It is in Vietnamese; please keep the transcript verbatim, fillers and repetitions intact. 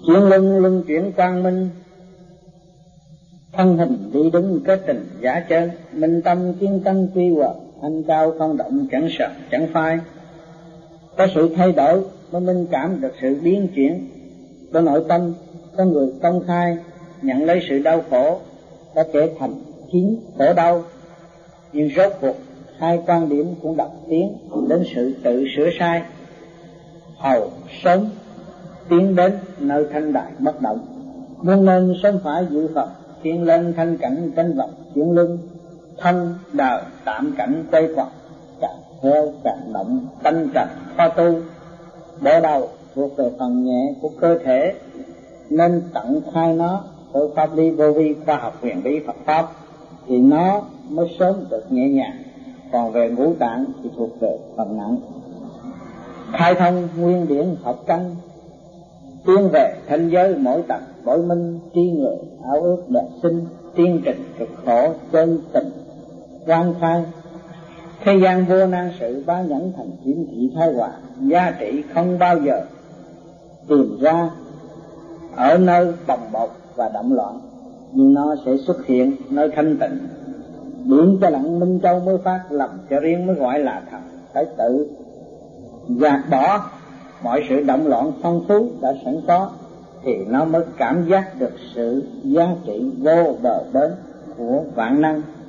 Chuyển luân luân chuyển quang minh, thân hình đi đứng kết tình giả chân, minh tâm kiến tâm quy hòa, thanh cao không động chẳng sợ chẳng phai. Có sự thay đổi mới minh cảm được sự biến chuyển của nội tâm. Có người công khai nhận lấy sự đau khổ đã kể thành khiến khổ đau, nhưng rốt cuộc hai quan điểm cũng đặt tiến đến sự tự sửa sai, hầu sớm tiến đến nơi thanh đại bất động. Muôn nên sớm phải dự Phật, tiến lên thanh cảnh tranh vật chuyển luân, thân đời tạm cảnh quay quẩn, càng theo càng động tanh trần khó tu. Bộ đầu thuộc về phần nhẹ của cơ thể nên tận khai nó từ pháp lý vô vi khoa học huyền bí Phật pháp thì nó mới sớm được nhẹ nhàng. Còn về ngũ tạng thì thuộc về phần nặng. Khai thông nguyên điển học căn, tiến về thanh giới mỗi tầng bội minh, tri người ảo ước đẹp sinh, tiên trình cực khổ chân tình quan khai. Thế gian vô nan sự bá nhẫn thành chiếm thị thái hòa, giá trị không bao giờ tìm ra ở nơi bồng bột và động loạn, nhưng nó sẽ xuất hiện nơi thanh tịnh. Điểm cho lặng minh châu mới phát, lầm cho riêng mới gọi là thật. Phải tự gạt bỏ mọi sự động loạn phong phú đã sẵn có thì nó mới cảm giác được sự giá trị vô bờ bến của vạn năng.